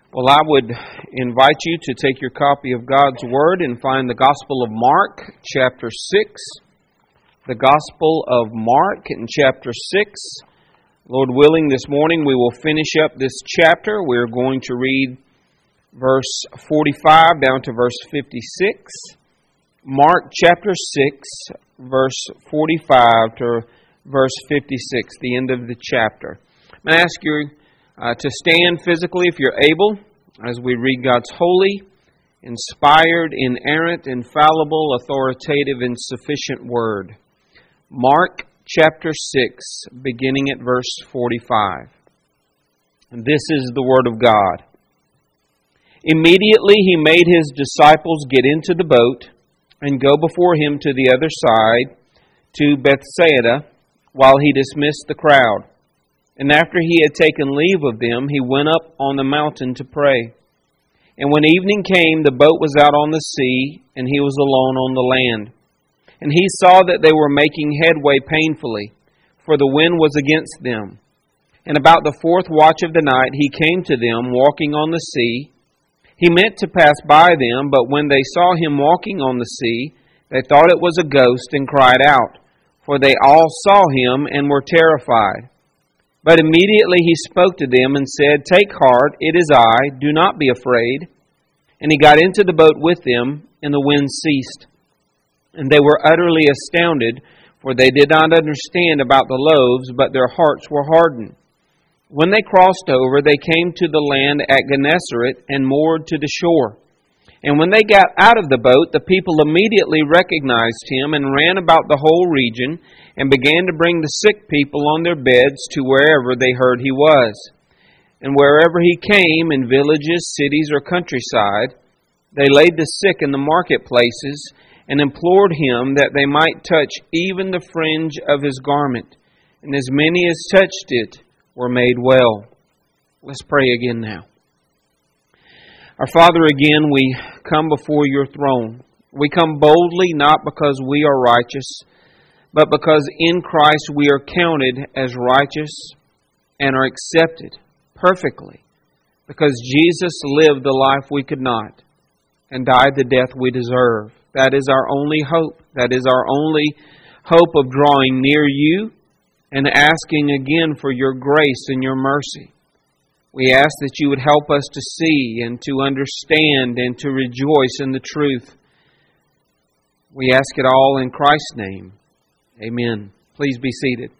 Well, I would invite you to take your copy of God's Word and find the Gospel of Mark, chapter 6. The Gospel of Mark in chapter 6. Lord willing, this morning we will finish up this chapter. We're going to read verse 45 down to verse 56. Mark chapter 6, verse 45 to verse 56, the end of the chapter. I'm going to ask you to stand physically if you're able as we read God's holy, inspired, inerrant, infallible, authoritative, and sufficient Word. Mark chapter 6, beginning at verse 45. And this is the Word of God. Immediately he made his disciples get into the boat and go before him to the other side, to Bethsaida, while he dismissed the crowd. And after he had taken leave of them, he went up on the mountain to pray. And when evening came, the boat was out on the sea, and he was alone on the land. And he saw that they were making headway painfully, for the wind was against them. And about the fourth watch of the night, he came to them, walking on the sea. He meant to pass by them, but when they saw him walking on the sea, they thought it was a ghost, and cried out, for they all saw him and were terrified. But immediately he spoke to them and said, "Take heart, it is I, do not be afraid." And he got into the boat with them, and the wind ceased. And they were utterly astounded, for they did not understand about the loaves, but their hearts were hardened. When they crossed over, they came to the land at Gennesaret and moored to the shore. And when they got out of the boat, the people immediately recognized him and ran about the whole region and began to bring the sick people on their beds to wherever they heard he was. And wherever he came, in villages, cities, or countryside, they laid the sick in the marketplaces and implored him that they might touch even the fringe of his garment. And as many as touched it were made well. Let's pray again now. Our Father, again, we come before your throne. We come boldly not because we are righteous, but because in Christ we are counted as righteous and are accepted perfectly, because Jesus lived the life we could not and died the death we deserve. That is our only hope. That is our only hope of drawing near you and asking again for your grace and your mercy. We ask that you would help us to see and to understand and to rejoice in the truth. We ask it all in Christ's name. Amen. Please be seated.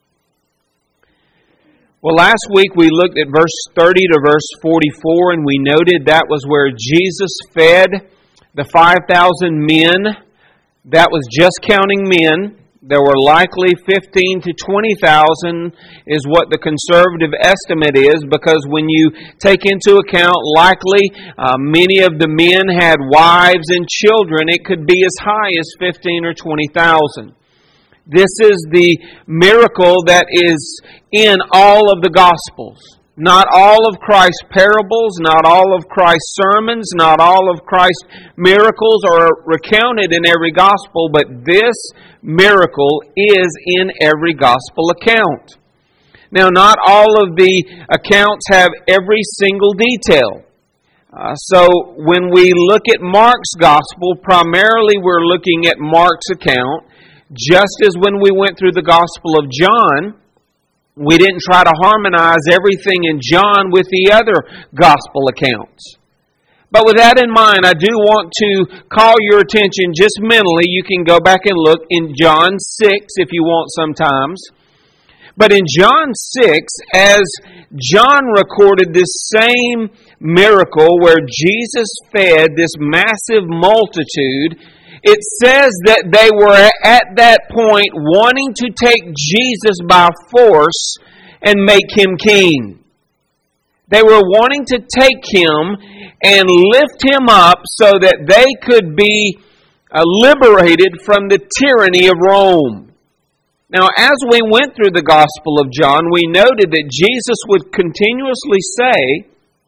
Well, last week we looked at verse 30 to verse 44, and we noted that was where Jesus fed the 5,000 men. That was just counting men. There were likely 15 to 20,000 is what the conservative estimate is, because when you take into account likely many of the men had wives and children, it could be as high as 15 or 20,000. This is the miracle that is in all of the Gospels. Not all of Christ's parables, not all of Christ's sermons, not all of Christ's miracles are recounted in every Gospel, but this miracle is in every Gospel account. Now, not all of the accounts have every single detail. So when we look at Mark's Gospel, primarily we're looking at Mark's account, just as when we went through the Gospel of John, we didn't try to harmonize everything in John with the other Gospel accounts. But with that in mind, I do want to call your attention just mentally. You can go back and look in John 6 if you want sometimes. But in John 6, as John recorded this same miracle where Jesus fed this massive multitude, it says that they were at that point wanting to take Jesus by force and make him king. They were wanting to take him and lift him up so that they could be liberated from the tyranny of Rome. Now, as we went through the Gospel of John, we noted that Jesus would continuously say,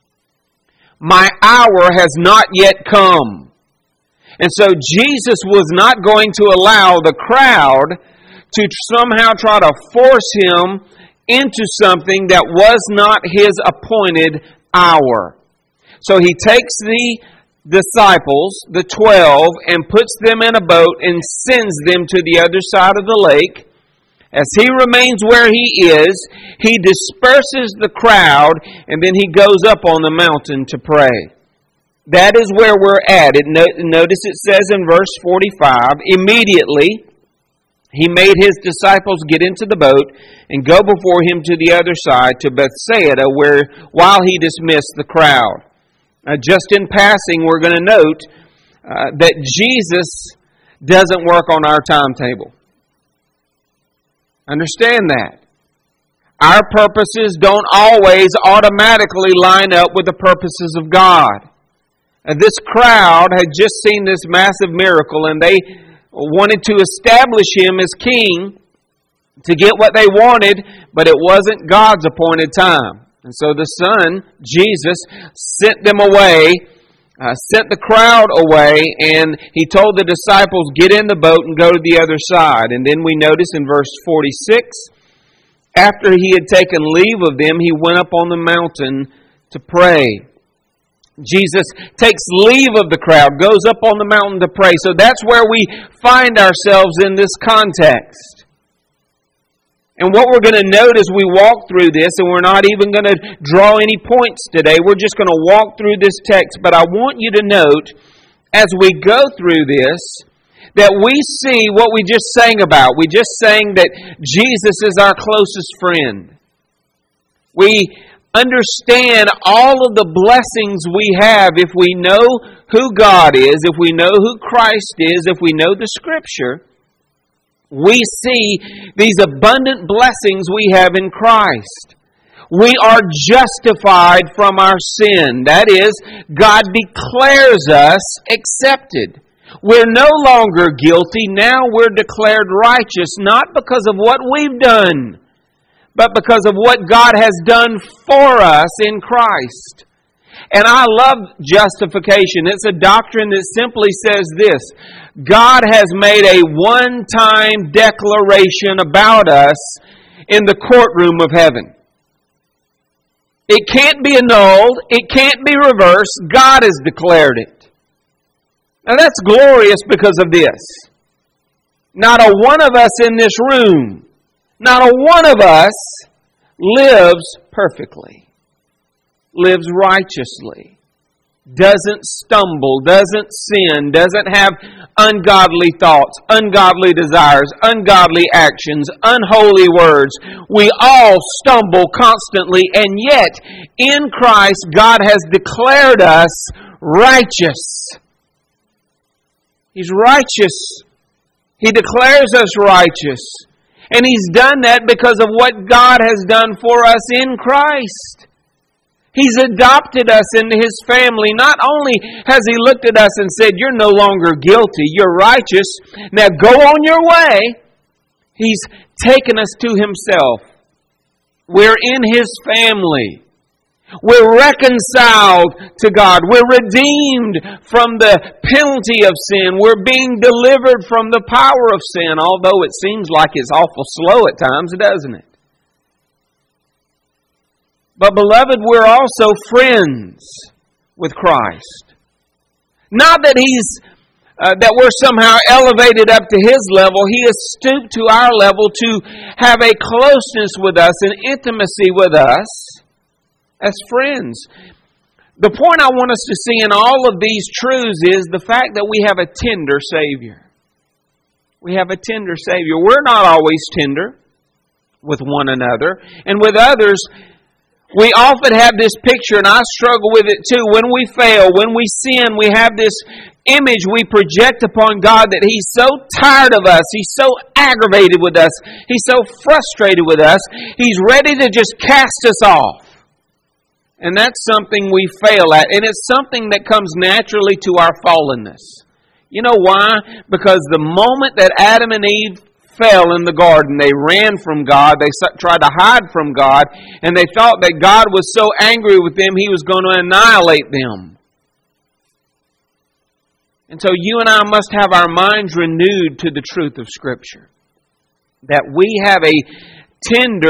"My hour has not yet come." And so Jesus was not going to allow the crowd to somehow try to force him into something that was not his appointed hour. So He takes the disciples, the 12, and puts them in a boat and sends them to the other side of the lake. As He remains where He is, He disperses the crowd, and then He goes up on the mountain to pray. That is where we're at. Notice it says in verse 45, immediately He made His disciples get into the boat and go before Him to the other side, to Bethsaida, while He dismissed the crowd. Just in passing, we're going to note that Jesus doesn't work on our timetable. Understand that. Our purposes don't always automatically line up with the purposes of God. This crowd had just seen this massive miracle, and they wanted to establish Him as king to get what they wanted, but it wasn't God's appointed time. And so the Son, Jesus, sent them away, sent the crowd away, and He told the disciples, get in the boat and go to the other side. And then we notice in verse 46, after He had taken leave of them, He went up on the mountain to pray. Jesus takes leave of the crowd, goes up on the mountain to pray. So that's where we find ourselves in this context. And what we're going to note as we walk through this, and we're not even going to draw any points today, we're just going to walk through this text. But I want you to note, as we go through this, that we see what we just sang about. We just sang that Jesus is our closest friend. We understand all of the blessings we have if we know who God is, if we know who Christ is, if we know the Scripture. We see these abundant blessings we have in Christ. We are justified from our sin. That is, God declares us accepted. We're no longer guilty. Now we're declared righteous, not because of what we've done, but because of what God has done for us in Christ. And I love justification. It's a doctrine that simply says this: God has made a one-time declaration about us in the courtroom of heaven. It can't be annulled. It can't be reversed. God has declared it. Now that's glorious because of this. Not a one of us in this room, not a one of us lives perfectly, lives righteously, doesn't stumble, doesn't sin, doesn't have ungodly thoughts, ungodly desires, ungodly actions, unholy words. We all stumble constantly, and yet in Christ God has declared us righteous. He's righteous. He declares us righteous. And He's done that because of what God has done for us in Christ. He's adopted us into His family. Not only has He looked at us and said, you're no longer guilty, you're righteous, now go on your way. He's taken us to Himself. We're in His family. We're reconciled to God. We're redeemed from the penalty of sin. We're being delivered from the power of sin, although it seems like it's awful slow at times, doesn't it? But beloved, we're also friends with Christ. Not that that we're somehow elevated up to His level. He has stooped to our level to have a closeness with us, an intimacy with us as friends. The point I want us to see in all of these truths is the fact that we have a tender Savior. We have a tender Savior. We're not always tender with one another. And with others, we often have this picture, and I struggle with it too. When we fail, when we sin, we have this image we project upon God that He's so tired of us. He's so aggravated with us. He's so frustrated with us. He's ready to just cast us off. And that's something we fail at. And it's something that comes naturally to our fallenness. You know why? Because the moment that Adam and Eve fell in the garden, they ran from God. They tried to hide from God. And they thought that God was so angry with them, He was going to annihilate them. And so you and I must have our minds renewed to the truth of Scripture. That we have a tender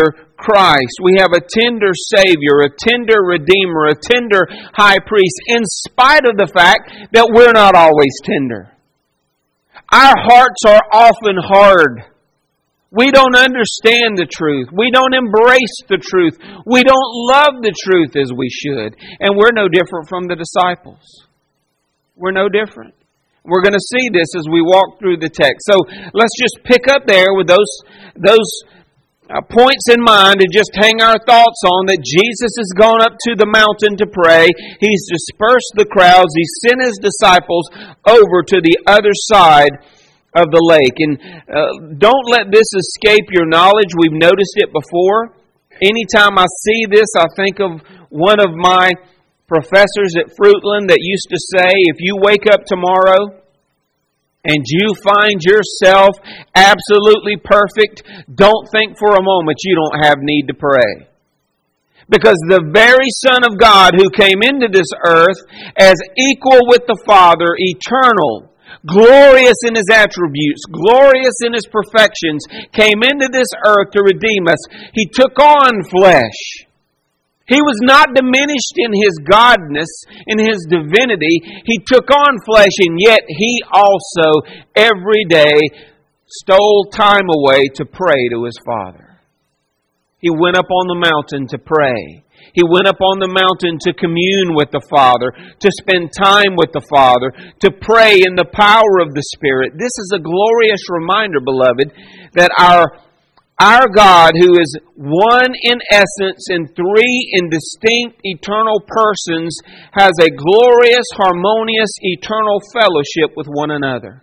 Christ. We have a tender Savior, a tender Redeemer, a tender High Priest, in spite of the fact that we're not always tender. Our hearts are often hard. We don't understand the truth. We don't embrace the truth. We don't love the truth as we should. And we're no different from the disciples. We're no different. We're going to see this as we walk through the text. So let's just pick up there with those points in mind and just hang our thoughts on that Jesus has gone up to the mountain to pray. He's dispersed the crowds. He sent His disciples over to the other side of the lake. And don't let this escape your knowledge. We've noticed it before. Anytime I see this, I think of one of my professors at Fruitland that used to say, if you wake up tomorrow and you find yourself absolutely perfect, don't think for a moment you don't have need to pray. Because the very Son of God who came into this earth as equal with the Father, eternal, glorious in His attributes, glorious in His perfections, came into this earth to redeem us. He took on flesh. He was not diminished in His godness, in His divinity. He took on flesh, and yet He also, every day, stole time away to pray to His Father. He went up on the mountain to pray. He went up on the mountain to commune with the Father, to spend time with the Father, to pray in the power of the Spirit. This is a glorious reminder, beloved, that our God, who is one in essence and three in distinct eternal persons, has a glorious, harmonious, eternal fellowship with one another.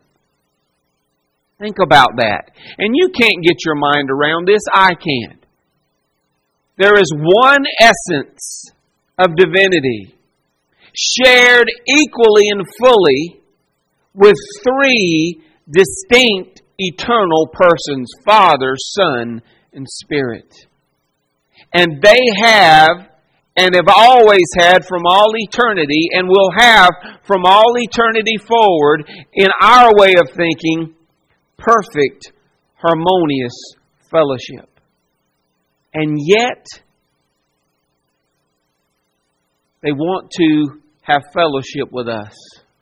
Think about that. And you can't get your mind around this. I can't. There is one essence of divinity, shared equally and fully with three distinct eternal persons, Father, Son, and Spirit. And they have, and have always had from all eternity, and will have from all eternity forward, in our way of thinking, perfect, harmonious fellowship. And yet, they want to have fellowship with us.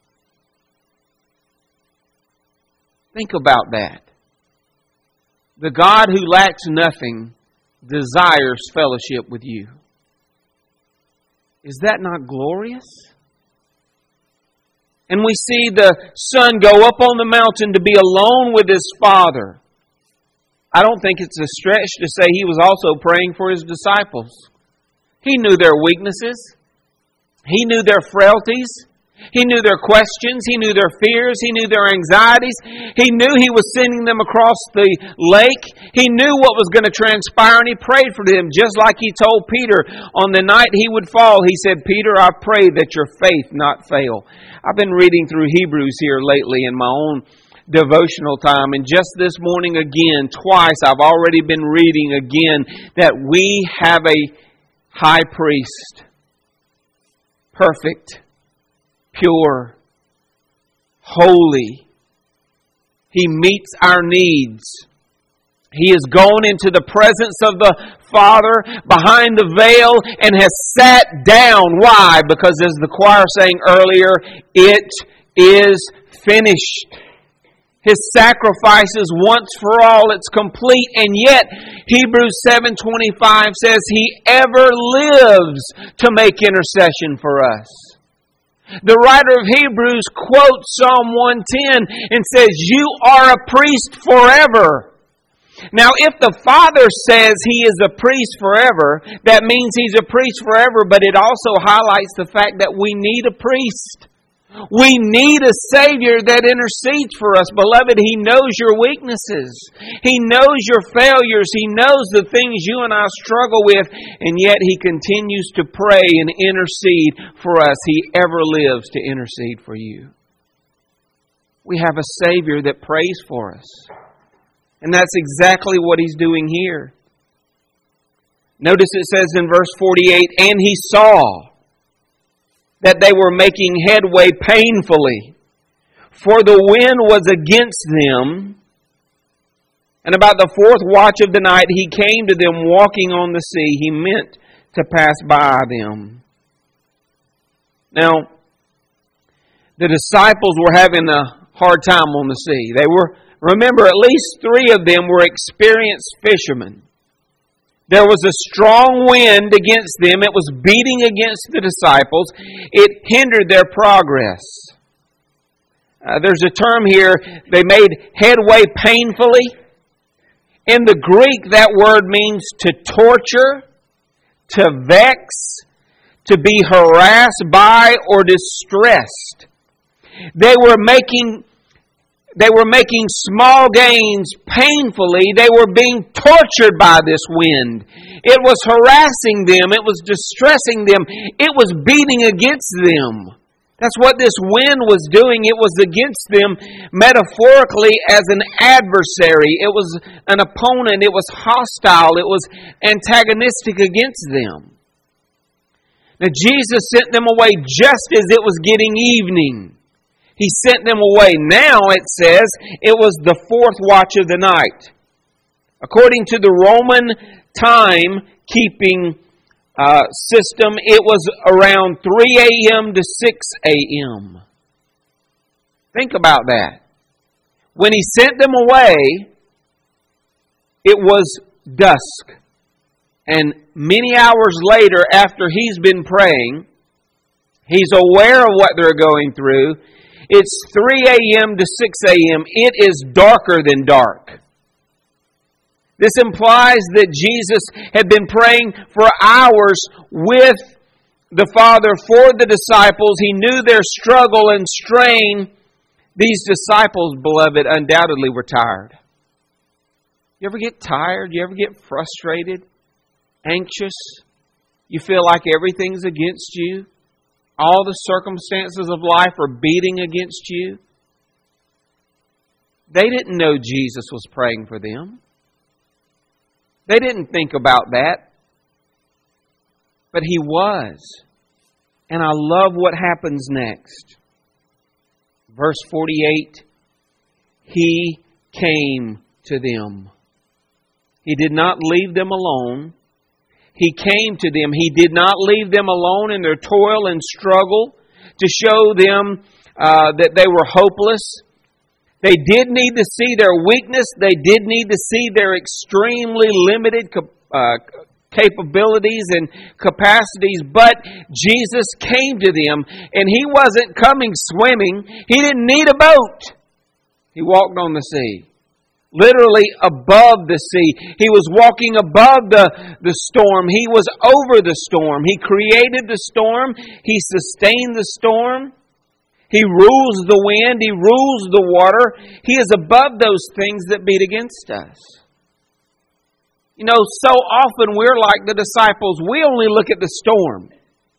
Think about that. The God who lacks nothing desires fellowship with you. Is that not glorious? And we see the Son go up on the mountain to be alone with His Father. I don't think it's a stretch to say He was also praying for His disciples. He knew their weaknesses. He knew their frailties. He knew their questions. He knew their fears. He knew their anxieties. He knew He was sending them across the lake. He knew what was going to transpire, and He prayed for them, just like He told Peter on the night he would fall. He said, Peter, I pray that your faith not fail. I've been reading through Hebrews here lately in my own devotional time, and just this morning again, twice I've already been reading again that we have a high priest, perfect, pure, holy. He meets our needs. He has gone into the presence of the Father behind the veil and has sat down. Why? Because as the choir sang earlier, it is finished. His sacrifice is once for all. It's complete. And yet, Hebrews 7:25 says He ever lives to make intercession for us. The writer of Hebrews quotes Psalm 110 and says, you are a priest forever. Now, if the Father says He is a priest forever, that means He's a priest forever, but it also highlights the fact that we need a priest. We need a Savior that intercedes for us. Beloved, He knows your weaknesses. He knows your failures. He knows the things you and I struggle with. And yet He continues to pray and intercede for us. He ever lives to intercede for you. We have a Savior that prays for us. And that's exactly what He's doing here. Notice it says in verse 48, and He saw that they were making headway painfully, for the wind was against them. And about the fourth watch of the night, He came to them walking on the sea. He meant to pass by them. Now, the disciples were having a hard time on the sea. Remember, at least 3 of them were experienced fishermen. There was a strong wind against them. It was beating against the disciples. It hindered their progress. There's a term here, they made headway painfully. In the Greek, that word means to torture, to vex, to be harassed by or distressed. They were making small gains painfully. They were being tortured by this wind. It was harassing them. It was distressing them. It was beating against them. That's what this wind was doing. It was against them metaphorically as an adversary. It was an opponent. It was hostile. It was antagonistic against them. Now Jesus sent them away just as it was getting evening. He sent them away. Now it says it was the fourth watch of the night. According to the Roman time-keeping system, it was around 3 a.m. to 6 a.m. Think about that. When He sent them away, it was dusk. And many hours later, after He's been praying, He's aware of what they're going through. It's 3 a.m. to 6 a.m. It is darker than dark. This implies that Jesus had been praying for hours with the Father for the disciples. He knew their struggle and strain. These disciples, beloved, undoubtedly were tired. You ever get tired? You ever get frustrated? Anxious? You feel like everything's against you? All the circumstances of life are beating against you? They didn't know Jesus was praying for them. They didn't think about that. But He was. And I love what happens next. Verse 48, He came to them. He did not leave them alone. He came to them. He did not leave them alone in their toil and struggle to show them that they were hopeless. They did need to see their weakness. They did need to see their extremely limited capabilities and capacities. But Jesus came to them, and He wasn't coming swimming. He didn't need a boat. He walked on the sea. Literally above the sea. He was walking above the storm. He was over the storm. He created the storm. He sustained the storm. He rules the wind. He rules the water. He is above those things that beat against us. You know, so often we're like the disciples. We only look at the storm.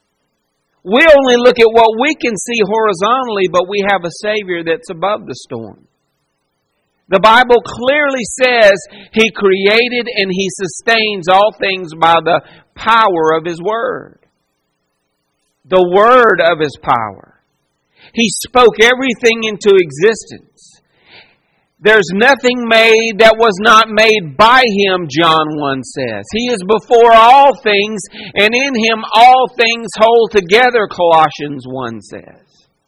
We only look at what we can see horizontally, but we have a Savior that's above the storm. The Bible clearly says He created and He sustains all things by the power of His Word. The Word of His power. He spoke everything into existence. There's nothing made that was not made by Him, John 1 says. He is before all things, and in Him all things hold together, Colossians 1 says.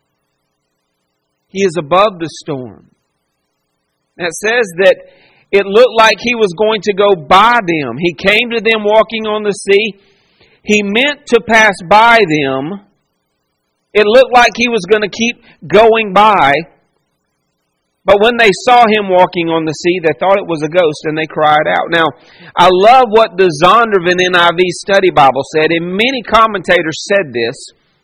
He is above the storm. It says that it looked like He was going to go by them. He came to them walking on the sea. He meant to pass by them. It looked like He was going to keep going by. But when they saw Him walking on the sea, they thought it was a ghost and they cried out. Now, I love what the Zondervan NIV Study Bible said, and many commentators said this.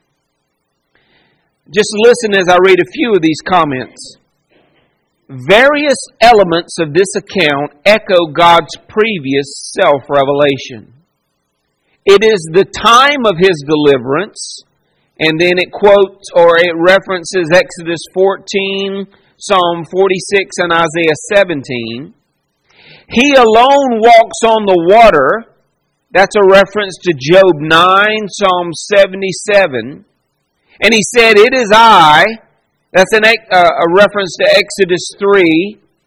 Just listen as I read a few of these comments. Various elements of this account echo God's previous self-revelation. It is the time of His deliverance, and then it quotes or it references Exodus 14, Psalm 46, and Isaiah 17. He alone walks on the water. That's a reference to Job 9, Psalm 77. And He said, "It is I." That's a reference to Exodus 3.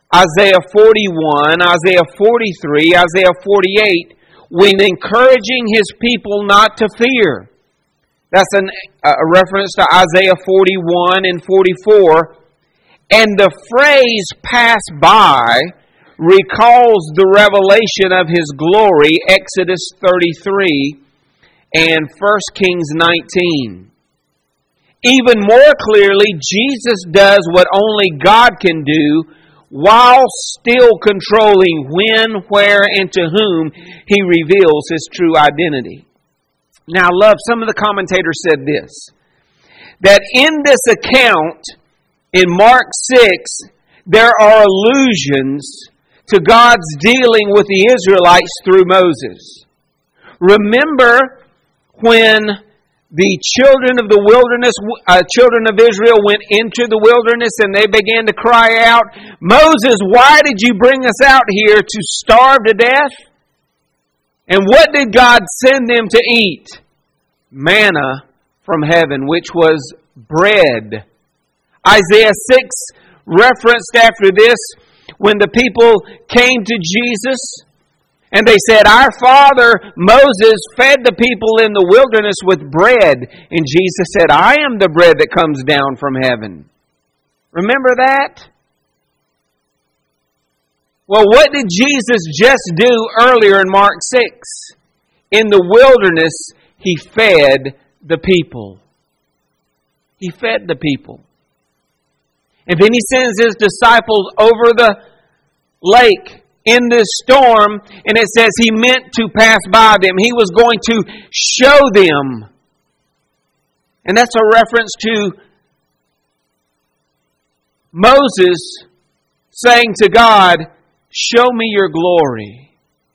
Isaiah 41, Isaiah 43, Isaiah 48, when encouraging His people not to fear. That's a reference to Isaiah 41 and 44. And the phrase pass by recalls the revelation of His glory, Exodus 33 and 1 Kings 19. Even more clearly, Jesus does what only God can do while still controlling when, where, and to whom He reveals His true identity. Now, love, some of the commentators said this, that in this account, in Mark 6, there are allusions to God's dealing with the Israelites through Moses. Remember when the children of the wilderness, children of Israel went into the wilderness and they began to cry out, Moses, why did you bring us out here to starve to death? And what did God send them to eat? Manna from heaven, which was bread. Isaiah 6 referenced after this when the people came to Jesus and they said, our father Moses fed the people in the wilderness with bread. And Jesus said, I am the bread that comes down from heaven. Remember that? Well, what did Jesus just do earlier in Mark 6? In the wilderness, He fed the people. He fed the people. And then He sends His disciples over the lake in this storm, and it says He meant to pass by them. He was going to show them. And that's a reference to Moses saying to God, show me your glory.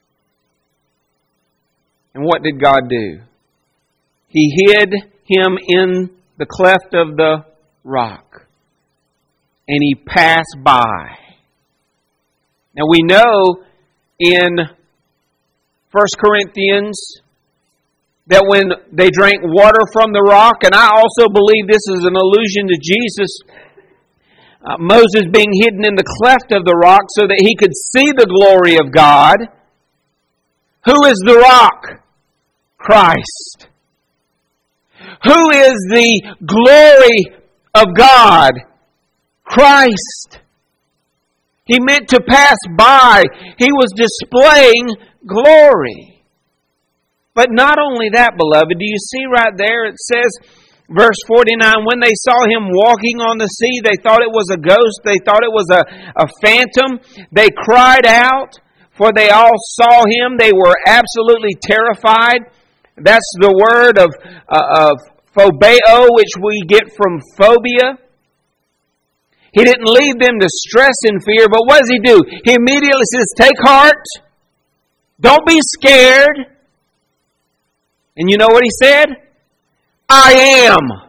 And what did God do? He hid him in the cleft of the rock. And He passed by. Now we know in 1 Corinthians that when they drank water from the rock, and I also believe this is an allusion to Jesus, Moses being hidden in the cleft of the rock so that he could see the glory of God. Who is the rock? Christ. Who is the glory of God? Christ. He meant to pass by. He was displaying glory. But not only that, beloved, do you see right there it says, verse 49, when they saw Him walking on the sea, they thought it was a ghost. They thought it was a phantom. They cried out, for they all saw Him. They were absolutely terrified. That's the word of phobeo, which we get from phobia. He didn't leave them to stress in fear, but what does He do? He immediately says, take heart. Don't be scared. And you know what He said? I am.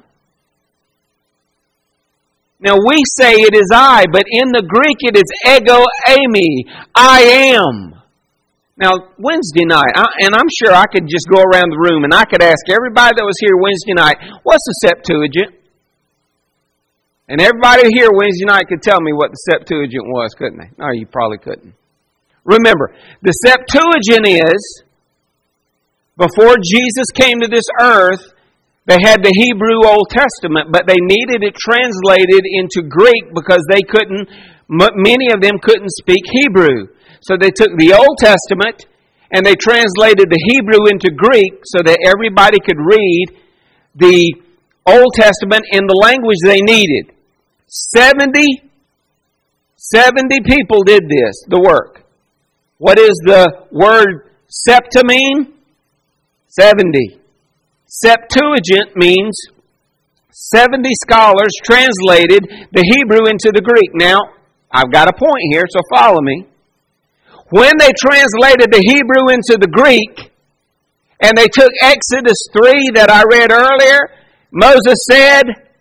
Now we say it is I, but in the Greek it is ego eimi. I am. Now Wednesday night, and I'm sure I could just go around the room and I could ask everybody that was here Wednesday night, what's the Septuagint? And everybody here Wednesday night could tell me what the Septuagint was, couldn't they? No, you probably couldn't. Remember, the Septuagint is, before Jesus came to this earth, they had the Hebrew Old Testament, but they needed it translated into Greek because many of them couldn't speak Hebrew. So they took the Old Testament and they translated the Hebrew into Greek so that everybody could read the Old Testament in the language they needed. 70 people did this, the work. What is the word septa mean? 70. Septuagint means 70 scholars translated the Hebrew into the Greek. Now, I've got a point here, so follow me. When they translated the Hebrew into the Greek, and they took Exodus 3 that I read earlier, Moses said,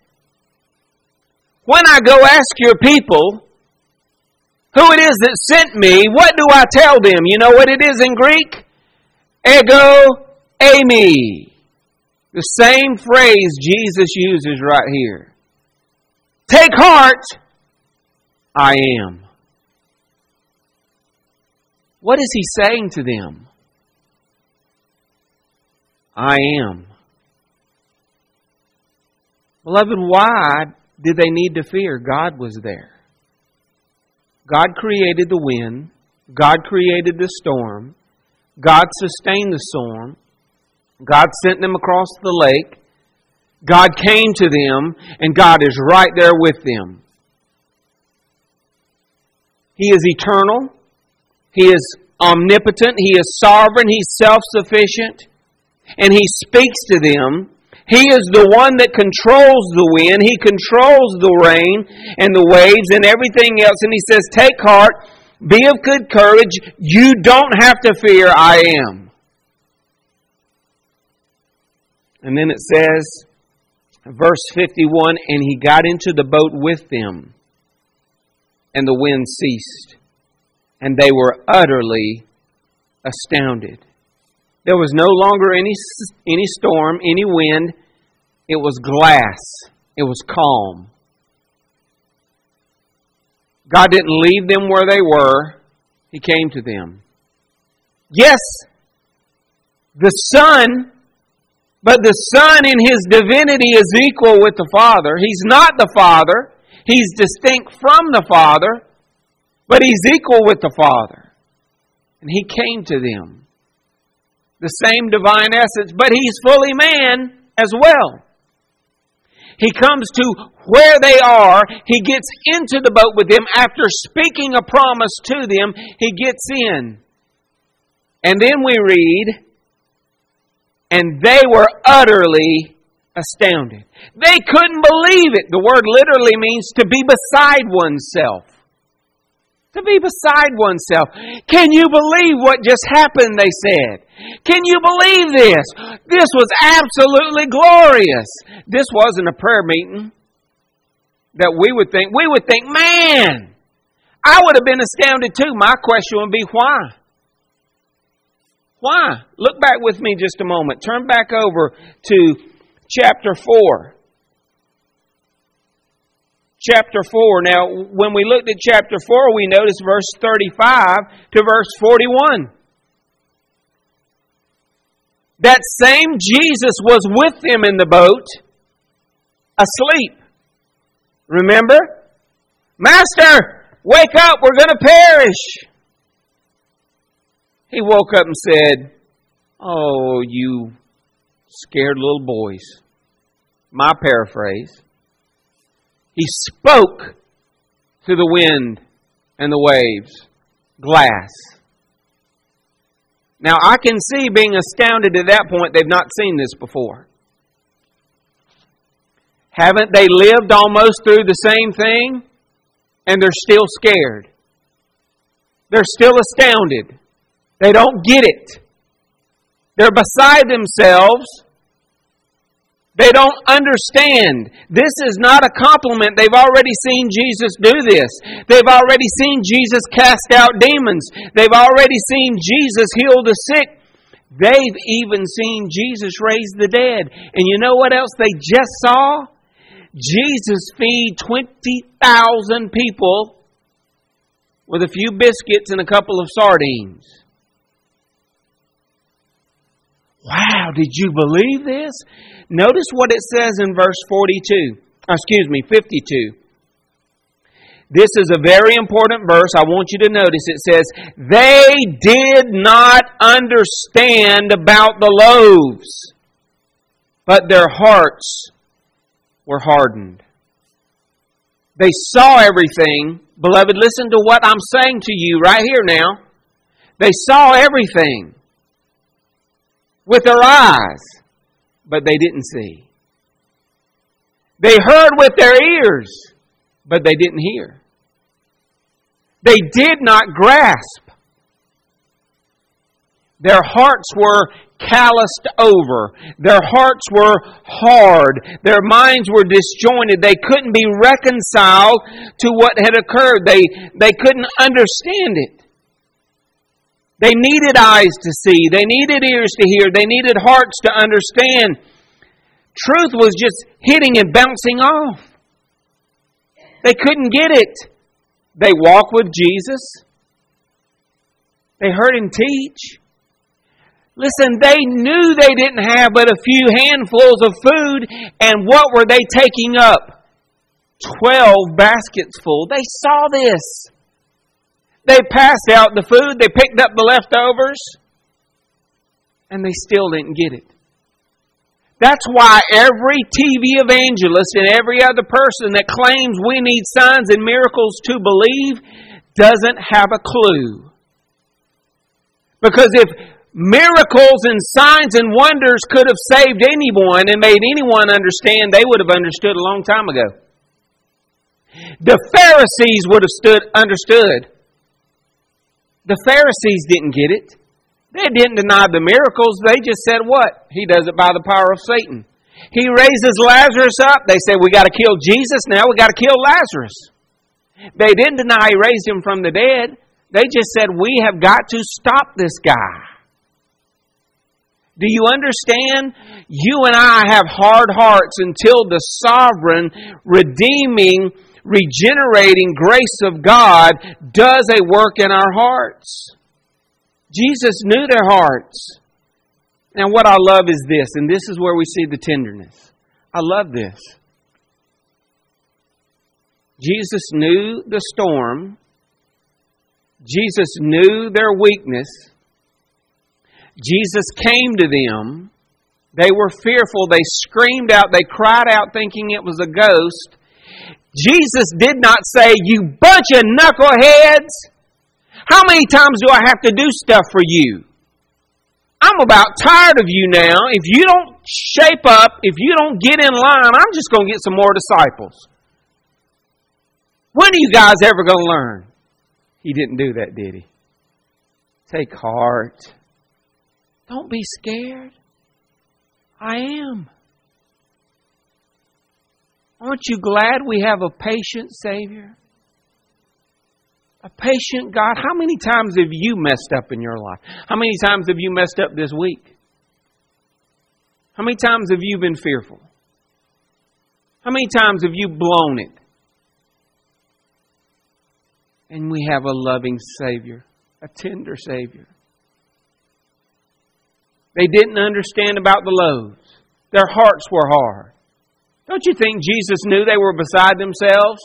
when I go ask your people who it is that sent me, what do I tell them? You know what it is in Greek? Ego eimi. The same phrase Jesus uses right here. Take heart, I am. What is He saying to them? I am. Beloved, why did they need to fear? God was there. God created the wind. God created the storm. God sustained the storm. God sent them across the lake. God came to them, and God is right there with them. He is eternal. He is omnipotent. He is sovereign. He's self-sufficient. And He speaks to them. He is the one that controls the wind. He controls the rain and the waves and everything else. And He says, take heart, be of good courage. You don't have to fear, I am. And then it says, verse 51, and He got into the boat with them, and the wind ceased, and they were utterly astounded. There was no longer any storm, any wind. It was glass. It was calm. God didn't leave them where they were. He came to them. Yes, the Son, but the Son in His divinity is equal with the Father. He's not the Father. He's distinct from the Father, but He's equal with the Father. And He came to them. The same divine essence, but He's fully man as well. He comes to where they are. He gets into the boat with them. After speaking a promise to them, He gets in. And then we read, and they were utterly astounded. They couldn't believe it. The word literally means to be beside oneself. To be beside oneself. Can you believe what just happened, they said. Can you believe this? This was absolutely glorious. This wasn't a prayer meeting that we would think, man, I would have been astounded too. My question would be, why? Why? Look back with me just a moment. Turn back over to chapter 4. Chapter 4. Now, when we looked at chapter 4, we noticed verse 35 to verse 41. That same Jesus was with them in the boat, asleep. Remember? Master, wake up, we're going to perish. He woke up and said, oh, you scared little boys. My paraphrase. He spoke to the wind and the waves. Glass. Now, I can see being astounded at that point. They've not seen this before. Haven't they lived almost through the same thing? And they're still scared. They're still astounded. They don't get it. They're beside themselves. They don't understand. This is not a compliment. They've already seen Jesus do this. They've already seen Jesus cast out demons. They've already seen Jesus heal the sick. They've even seen Jesus raise the dead. And you know what else they just saw? Jesus feed 20,000 people with a few biscuits and a couple of sardines. Wow, did you believe this? Notice what it says in verse 52. This is a very important verse. I want you to notice it says, they did not understand about the loaves, but their hearts were hardened. They saw everything. Beloved, listen to what I'm saying to you right here now. They saw everything with their eyes, but they didn't see. They heard with their ears, but they didn't hear. They did not grasp. Their hearts were calloused over. Their hearts were hard. Their minds were disjointed. They couldn't be reconciled to what had occurred. They couldn't understand it. They needed eyes to see. They needed ears to hear. They needed hearts to understand. Truth was just hitting and bouncing off. They couldn't get it. They walked with Jesus. They heard Him teach. Listen, they knew they didn't have but a few handfuls of food, and what were they taking up? 12 baskets full. They saw this. They passed out the food, they picked up the leftovers, and they still didn't get it. That's why every TV evangelist and every other person that claims we need signs and miracles to believe doesn't have a clue. Because if miracles and signs and wonders could have saved anyone and made anyone understand, they would have understood a long time ago. The Pharisees would have understood. The Pharisees didn't get it. They didn't deny the miracles. They just said what? He does it by the power of Satan. He raises Lazarus up. They said, we got to kill Jesus. Now we got to kill Lazarus. They didn't deny He raised him from the dead. They just said, we have got to stop this guy. Do you understand? You and I have hard hearts until the sovereign, redeeming, regenerating grace of God does a work in our hearts. Jesus knew their hearts. Now what I love is this, and this is where we see the tenderness. I love this. Jesus knew the storm. Jesus knew their weakness. Jesus came to them. They were fearful. They screamed out. They cried out thinking it was a ghost. Jesus did not say, you bunch of knuckleheads. How many times do I have to do stuff for you? I'm about tired of you now. If you don't shape up, if you don't get in line, I'm just going to get some more disciples. When are you guys ever going to learn? He didn't do that, did He? Take heart. Don't be scared. I am. Aren't you glad we have a patient Savior? A patient God. How many times have you messed up in your life? How many times have you messed up this week? How many times have you been fearful? How many times have you blown it? And we have a loving Savior, a tender Savior. They didn't understand about the loaves. Their hearts were hard. Don't you think Jesus knew they were beside themselves?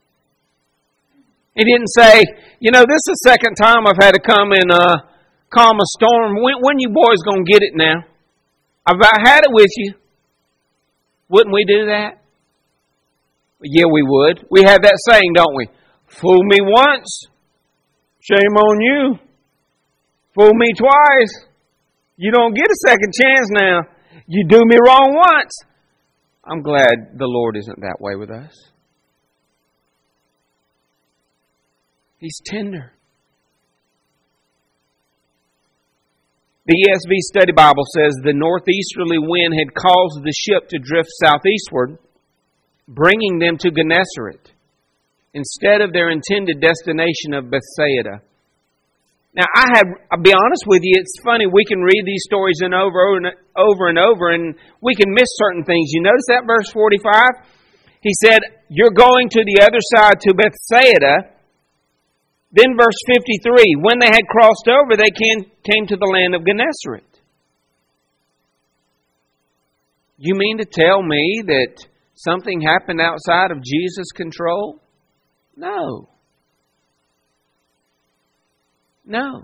He didn't say, you know, this is the second time I've had to come and calm a storm. When you boys going to get it now? I've had it with you. Wouldn't we do that? Yeah, we would. We have that saying, don't we? Fool me once, shame on you. Fool me twice, you don't get a second chance now. You do me wrong once. I'm glad the Lord isn't that way with us. He's tender. The ESV Study Bible says the northeasterly wind had caused the ship to drift southeastward, bringing them to Gennesaret, instead of their intended destination of Bethsaida. Now, I'll be honest with you, it's funny, we can read these stories over and over, and we can miss certain things. You notice that verse 45? He said, you're going to the other side to Bethsaida. Then verse 53, when they had crossed over, they came to the land of Gennesaret. You mean to tell me that something happened outside of Jesus' control? No. No.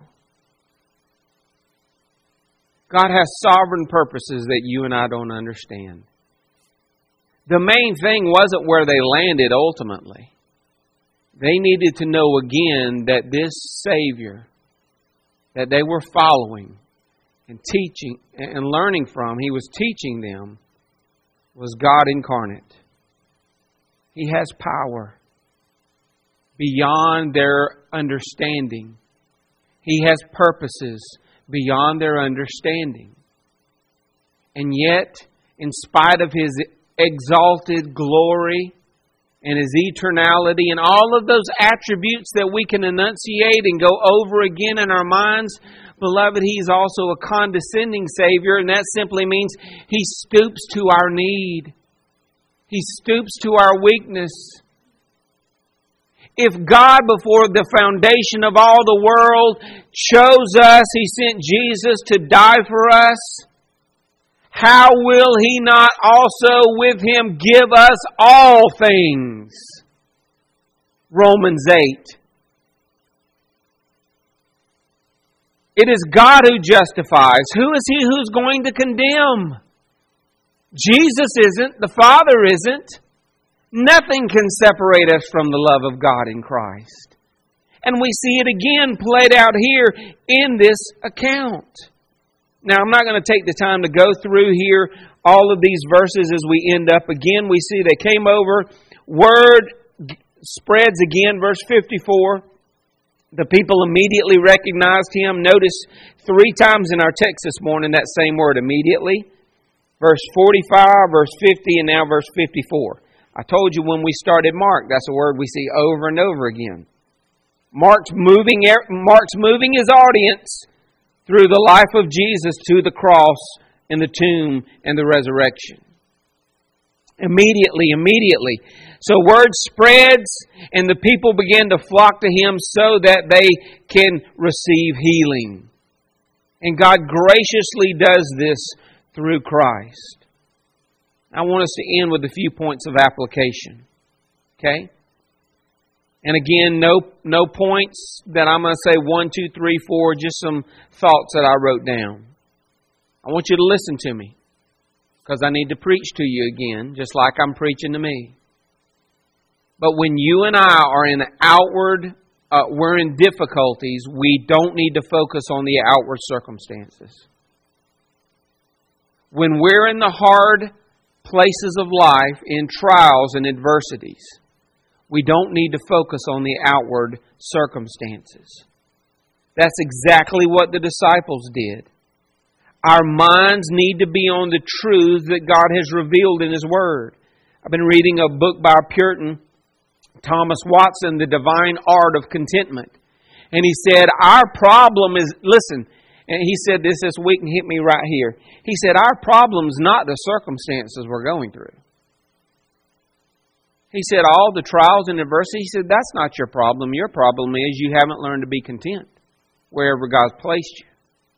God has sovereign purposes that you and I don't understand. The main thing wasn't where they landed ultimately. They needed to know again that this Savior that they were following and teaching and learning from, He was teaching them, was God incarnate. He has power beyond their understanding. He has purposes beyond their understanding. And yet, in spite of His exalted glory and His eternality and all of those attributes that we can enunciate and go over again in our minds, beloved, He's also a condescending Savior, and that simply means He stoops to our need. He stoops to our weakness. If God, before the foundation of all the world, chose us, He sent Jesus to die for us, how will He not also with Him give us all things? Romans 8. It is God who justifies. Who is He who's going to condemn? Jesus isn't. The Father isn't. Nothing can separate us from the love of God in Christ. And we see it again played out here in this account. Now, I'm not going to take the time to go through here all of these verses as we end up. Again, we see they came over. Word spreads again, verse 54. The people immediately recognized Him. Notice 3 times in our text this morning that same word, immediately. Verse 45, verse 50, and now verse 54. I told you when we started Mark, that's a word we see over and over again. Mark's moving His audience through the life of Jesus to the cross and the tomb and the resurrection. Immediately. So word spreads and the people begin to flock to Him so that they can receive healing. And God graciously does this through Christ. I want us to end with a few points of application. Okay? And again, no points that I'm going to say 1, 2, 3, 4, just some thoughts that I wrote down. I want you to listen to me because I need to preach to you again, just like I'm preaching to me. But when you and I are in we're in difficulties, we don't need to focus on the outward circumstances. When we're in the hard places of life, in trials and adversities, we don't need to focus on the outward circumstances. That's exactly what the disciples did. Our minds need to be on the truths that God has revealed in His Word. I've been reading a book by a Puritan, Thomas Watson, The Divine Art of Contentment. And he said, our problem is, listen, and he said this week and hit me right here. He said, our problem is not the circumstances we're going through. He said, all the trials and adversity, he said, that's not your problem. Your problem is you haven't learned to be content wherever God's placed you.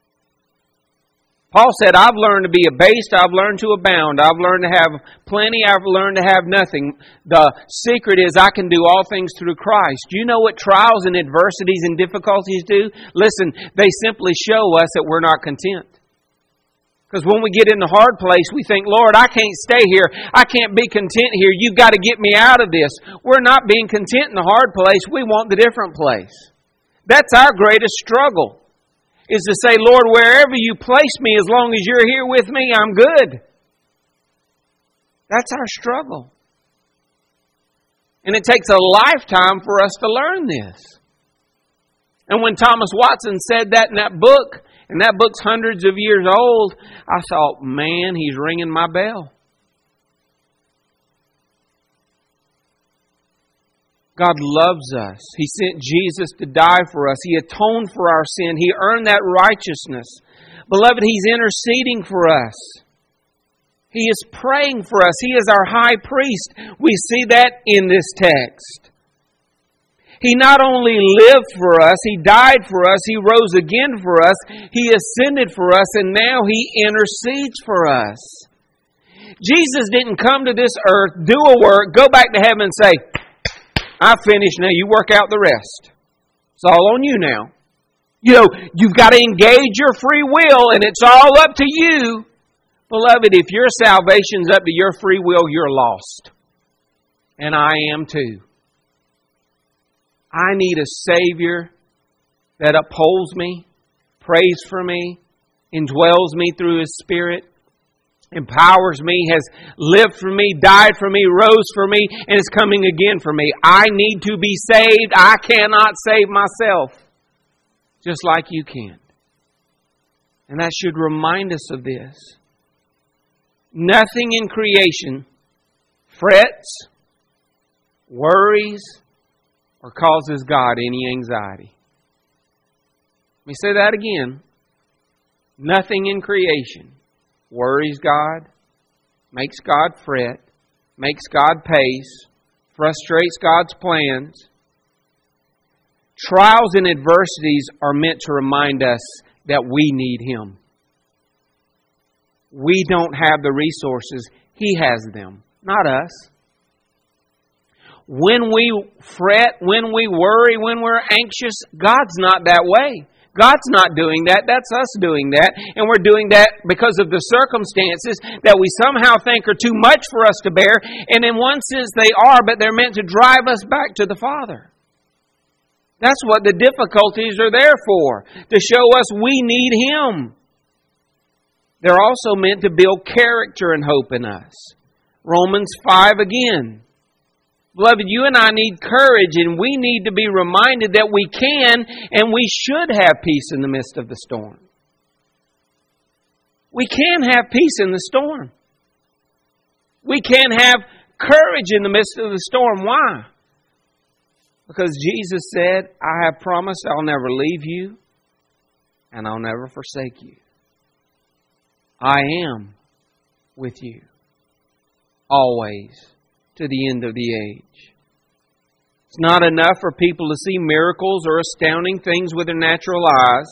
Paul said, I've learned to be abased, I've learned to abound, I've learned to have plenty, I've learned to have nothing. The secret is I can do all things through Christ. Do you know what trials and adversities and difficulties do? Listen, they simply show us that we're not content. Because when we get in the hard place, we think, Lord, I can't stay here. I can't be content here. You've got to get me out of this. We're not being content in the hard place. We want the different place. That's our greatest struggle. Is to say, Lord, wherever You place me, as long as You're here with me, I'm good. That's our struggle. And it takes a lifetime for us to learn this. And when Thomas Watson said that in that book, and that book's hundreds of years old, I thought, man, he's ringing my bell. God loves us. He sent Jesus to die for us. He atoned for our sin. He earned that righteousness. Beloved, He's interceding for us. He is praying for us. He is our high priest. We see that in this text. He not only lived for us, He died for us, He rose again for us, He ascended for us, and now He intercedes for us. Jesus didn't come to this earth, do a work, go back to heaven and say, I finished, now you work out the rest. It's all on you now. You know, you've got to engage your free will, and it's all up to you. Beloved, if your salvation's up to your free will, you're lost. And I am too. I need a Savior that upholds me, prays for me, indwells me through His Spirit, empowers me, has lived for me, died for me, rose for me, and is coming again for me. I need to be saved. I cannot save myself, just like you can't. And that should remind us of this. Nothing in creation frets, worries, or causes God any anxiety. Let me say that again. Nothing in creation worries God, makes God fret, makes God pace, frustrates God's plans, Trials and adversities are meant to remind us that we need Him. We don't have the resources. He has them, not us. When we fret, when we worry, when we're anxious, God's not that way. God's not doing that. That's us doing that. And we're doing that because of the circumstances that we somehow think are too much for us to bear. And in one sense they are, but they're meant to drive us back to the Father. That's what the difficulties are there for, to show us we need Him. They're also meant to build character and hope in us. Romans 5 again. Beloved, you and I need courage, and we need to be reminded that we can and we should have peace in the midst of the storm. We can have peace in the storm. We can have courage in the midst of the storm. Why? Because Jesus said, I have promised I'll never leave you and I'll never forsake you. I am with you always, to the end of the age. It's not enough for people to see miracles or astounding things with their natural eyes.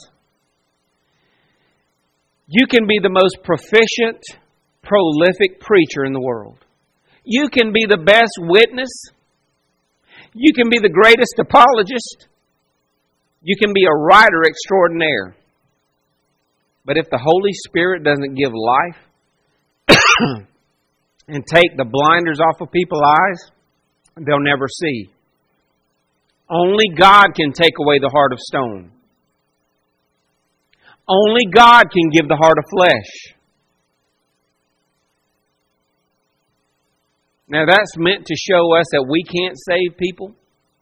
You can be the most proficient, prolific preacher in the world. You can be the best witness. You can be the greatest apologist. You can be a writer extraordinaire. But if the Holy Spirit doesn't give life and take the blinders off of people's eyes, they'll never see. Only God can take away the heart of stone. Only God can give the heart of flesh. Now that's meant to show us that we can't save people.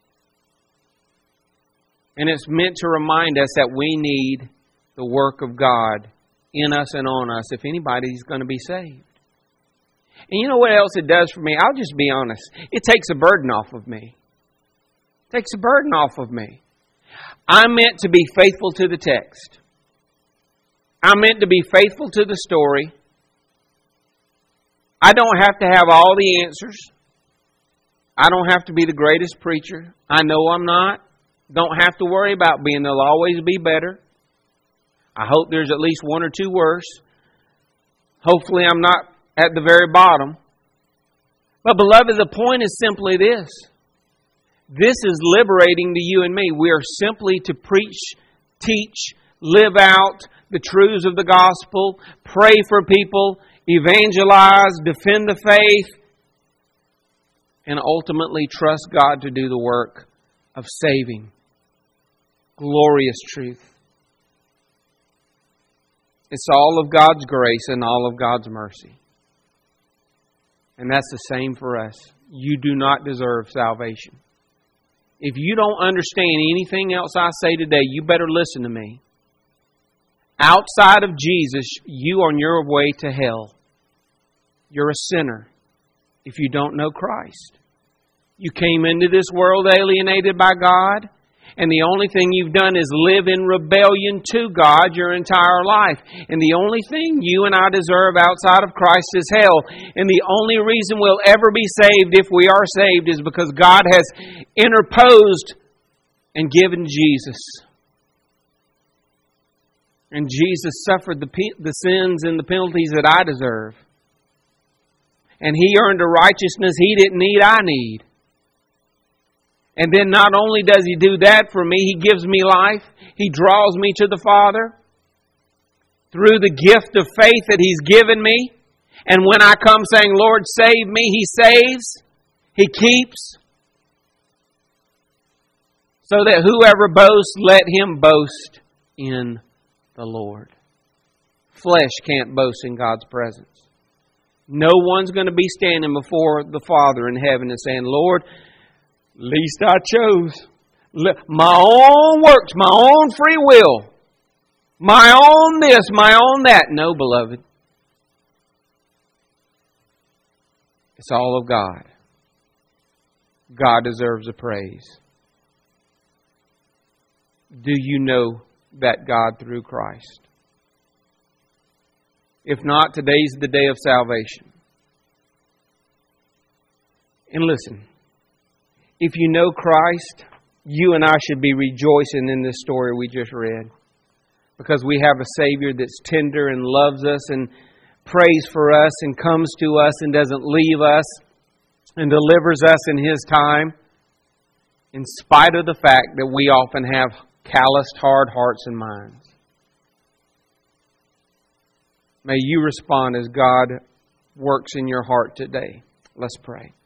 And it's meant to remind us that we need the work of God in us and on us if anybody's going to be saved. And you know what else it does for me? I'll just be honest. It takes a burden off of me. It takes a burden off of me. I'm meant to be faithful to the text. I'm meant to be faithful to the story. I don't have to have all the answers. I don't have to be the greatest preacher. I know I'm not. Don't have to worry about being. There'll always be better. I hope there's at least one or two worse. Hopefully I'm not at the very bottom. But beloved, the point is simply this. This is liberating to you and me. We are simply to preach, teach, live out the truths of the gospel, pray for people, evangelize, defend the faith, and ultimately trust God to do the work of saving. Glorious truth. It's all of God's grace and all of God's mercy. And that's the same for us. You do not deserve salvation. If you don't understand anything else I say today, you better listen to me. Outside of Jesus, you are on your way to hell. You're a sinner if you don't know Christ. You came into this world alienated by God, and the only thing you've done is live in rebellion to God your entire life. And the only thing you and I deserve outside of Christ is hell. And the only reason we'll ever be saved, if we are saved, is because God has interposed and given Jesus. And Jesus suffered the sins and the penalties that I deserve. And He earned a righteousness He didn't need, I need. And then not only does He do that for me, He gives me life. He draws me to the Father through the gift of faith that He's given me. And when I come saying, Lord, save me, He saves. He keeps. So that whoever boasts, let him boast in the Lord. Flesh can't boast in God's presence. No one's going to be standing before the Father in heaven and saying, Lord, least I chose. My own works, my own free will. My own this, my own that. No, beloved. It's all of God. God deserves the praise. Do you know that God through Christ? If not, today's the day of salvation. And listen, if you know Christ, you and I should be rejoicing in this story we just read. Because we have a Savior that's tender and loves us and prays for us and comes to us and doesn't leave us and delivers us in His time, in spite of the fact that we often have calloused, hard hearts and minds. May you respond as God works in your heart today. Let's pray.